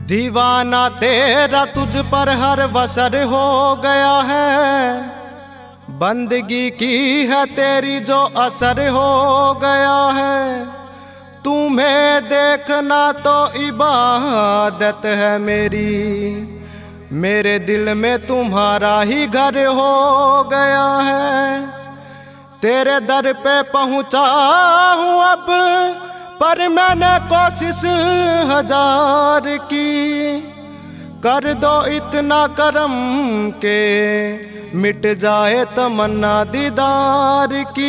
दीवाना तेरा तुझ पर हर वसर हो गया है, बंदगी की है तेरी जो असर हो गया है। तुम्हें देखना तो इबादत है मेरी, मेरे दिल में तुम्हारा ही घर हो गया है। तेरे दर पे पहुँचा हूँ अब, पर मैंने कोशिश हजार की। कर दो इतना करम के मिट जाए तमन्ना दीदार की।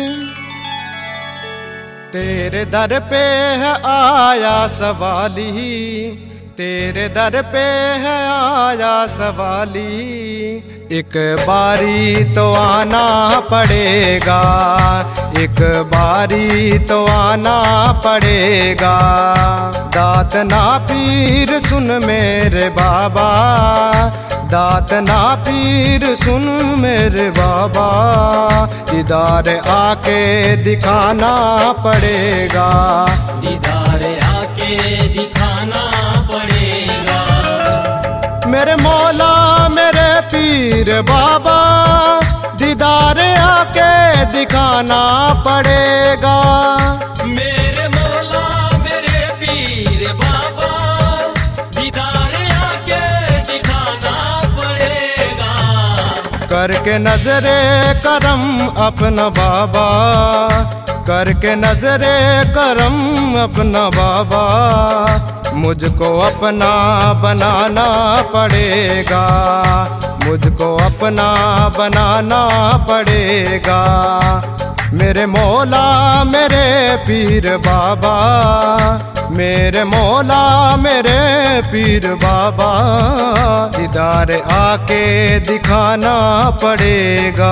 तेरे दर पे है आया सवाली, तेरे दर पे है आया सवाली। एक बारी तो आना पड़ेगा, एक बारी तो आना पड़ेगा। दात ना पीर सुन मेरे बाबा, दात ना पीर सुन मेरे बाबा। दीदार आके दिखाना पड़ेगा, दीदार आके दिखाना पड़ेगा। मेरे मौला मेरे पीर बाबा, दीदार आके दिखाना पड़ेगा। मेरे मौला मेरे पीर बाबा, दीदार आके दिखाना पड़ेगा। करके नजरे करम अपना बाबा, करके नजरे करम अपना बाबा। मुझको अपना बनाना पड़ेगा, मुझको अपना बनाना पड़ेगा। मेरे मौला मेरे पीर बाबा, मेरे मौला मेरे पीर बाबा। दीदार आके दिखाना पड़ेगा।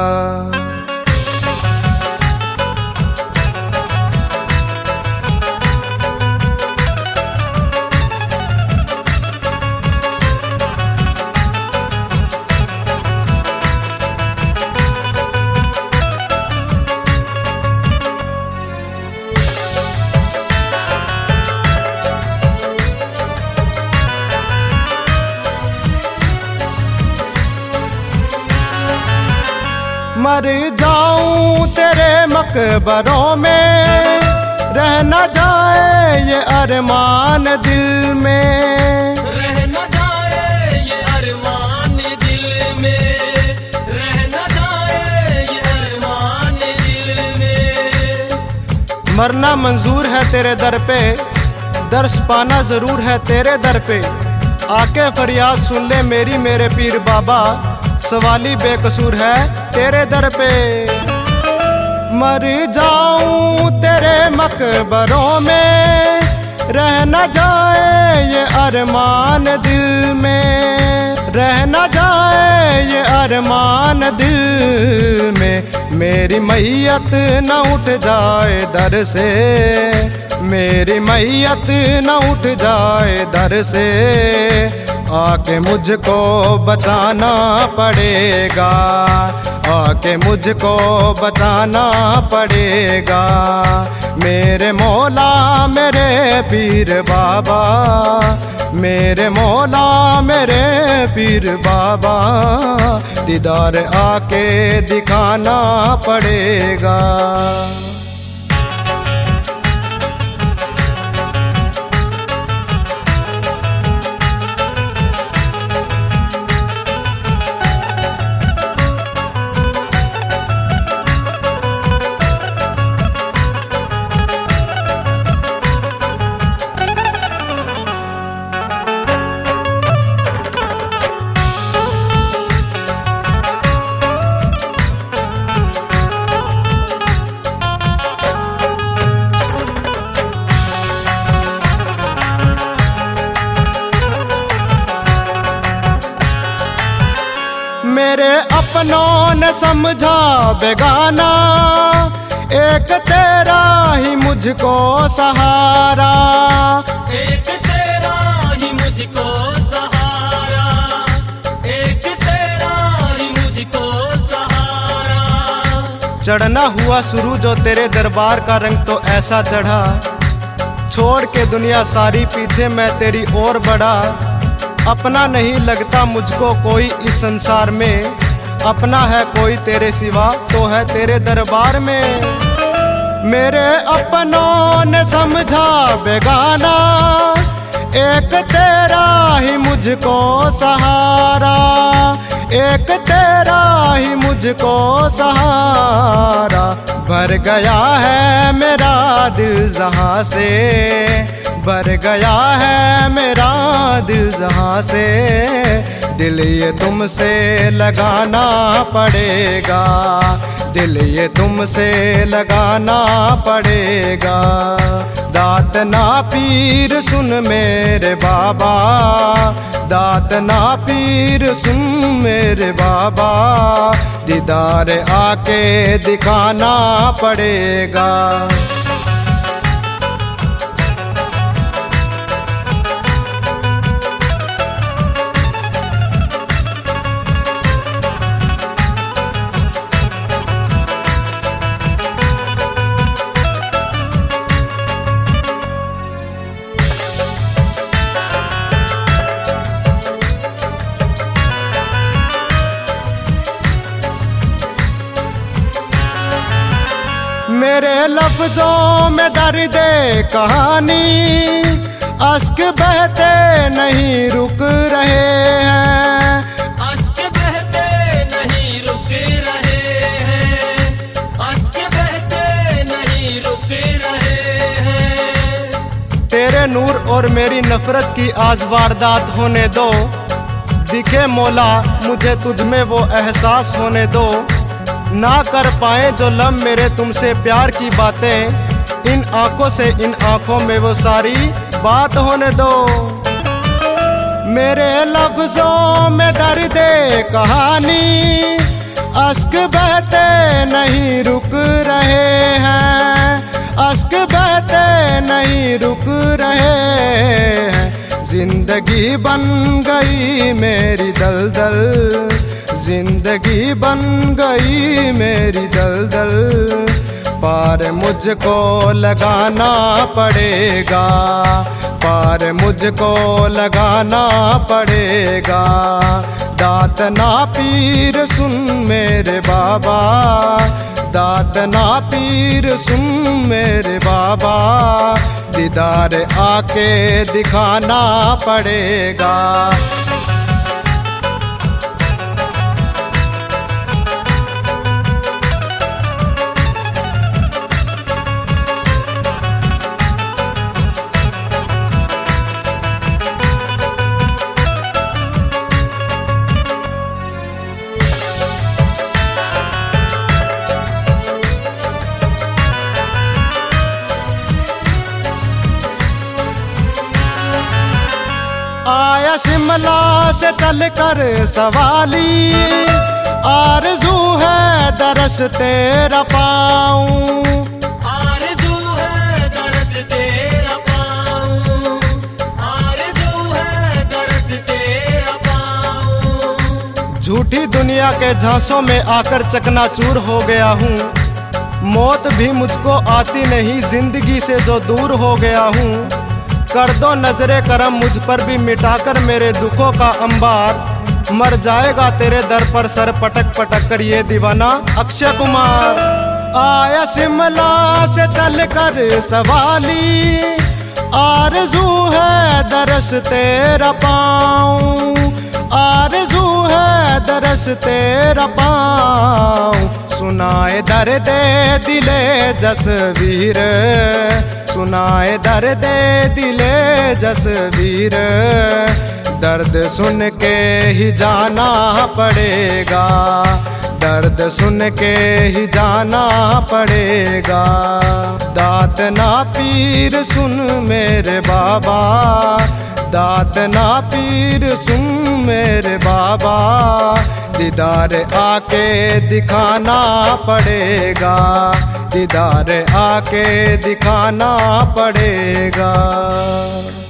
मर जाऊं तेरे मकबरों में, रह न जाए ये अरमान दिल में। रह न जाए ये अरमान दिल में, रह न जाए ये अरमान दिल में। मरना मंजूर है तेरे दर पे, दर्श पाना जरूर है तेरे दर पे। आके फरियाद सुन ले मेरी मेरे पीर बाबा, सवाली बेकसूर है तेरे दर पे। मर जाऊं तेरे मकबरों में, रह न जाए ये अरमान दिल में। रह न जाए ये अरमान दिल में। मेरी मैयत न उठ जाए दर से, मेरी मैयत न उठ जाए दर से। आके मुझको बचाना पड़ेगा, आके मुझको बचाना पड़ेगा। मेरे मौला मेरे पीर बाबा, मेरे मौला मेरे पीर बाबा। दीदार आके दिखाना पड़ेगा। मेरे अपनों ने समझा बेगाना, एक तेरा ही मुझको सहारा। एक तेरा ही मुझको सहारा, एक तेरा ही मुझको सहारा। चढ़ना हुआ शुरू जो तेरे दरबार का रंग तो ऐसा चढ़ा, छोड़ के दुनिया सारी पीछे मैं तेरी ओर बढ़ा। अपना नहीं लगता मुझको कोई इस संसार में, अपना है कोई तेरे सिवा तो है तेरे दरबार में। मेरे अपनों ने समझा बेगाना, एक तेरा ही मुझको सहारा, एक तेरा ही मुझको सहारा। भर गया है मेरा दिल जहां से, भर गया है मेरा दिल जहां से। दिल ये तुमसे लगाना पड़ेगा, दिल ये तुमसे लगाना पड़ेगा। दात ना पीर सुन मेरे बाबा, दात ना पीर सुन मेरे बाबा। दीदार आके दिखाना पड़ेगा। मेरे लफ्जों में दर्द कहानी, अश्क बहते नहीं रुक रहे हैं, अश्क बहते नहीं रुक रहे हैं, अश्क बहते नहीं रुक रहे हैं। तेरे नूर और मेरी नफरत की आज वारदात होने दो। दिखे मौला मुझे तुझ में वो एहसास होने दो। ना कर पाए जो लब मेरे तुमसे प्यार की बातें, इन आंखों से इन आंखों में वो सारी बात होने दो। मेरे लफ्जों में दर्द कहानी, अश्क बहते नहीं रुक रहे हैं, अश्क बहते नहीं रुक रहे हैं। जिंदगी बन गई मेरी दलदल, जिंदगी बन गई मेरी दलदल। पार मुझको लगाना पड़ेगा, पार मुझको लगाना पड़ेगा। दात ना पीर सुन मेरे बाबा, दात ना पीर सुन मेरे बाबा। दीदार आके दिखाना पड़ेगा। आया शिमला से चल कर सवाली, आरज़ू है दरस तेरा पाऊं, आरज़ू है दरस तेरा पाऊं, आरज़ू है दरस तेरा पाऊं। झूठी दुनिया के झांसों में आकर चकनाचूर हो गया हूँ। मौत भी मुझको आती नहीं, जिंदगी से जो दूर हो गया हूँ। कर दो नजरे करम मुझ पर भी, मिटाकर मेरे दुखों का अंबार। मर जाएगा तेरे दर पर सर पटक पटक कर ये दीवाना अक्षय कुमार। आया शिमला से चल कर सवाली, आरज़ू है दरस तेरा पाऊं, आरज़ू है दरस तेरा पाऊं। सुनाए दर्द दिले जसवीर, सुनाए दर्द दिले जसवीर। दर्द सुन के ही जाना पड़ेगा, दर्द सुन के ही जाना पड़ेगा। दात ना पीर सुन मेरे बाबा, दात ना पीर सुन मेरे बाबा। दीदार आके दिखाना पड़ेगा, दीदार आके दिखाना पड़ेगा।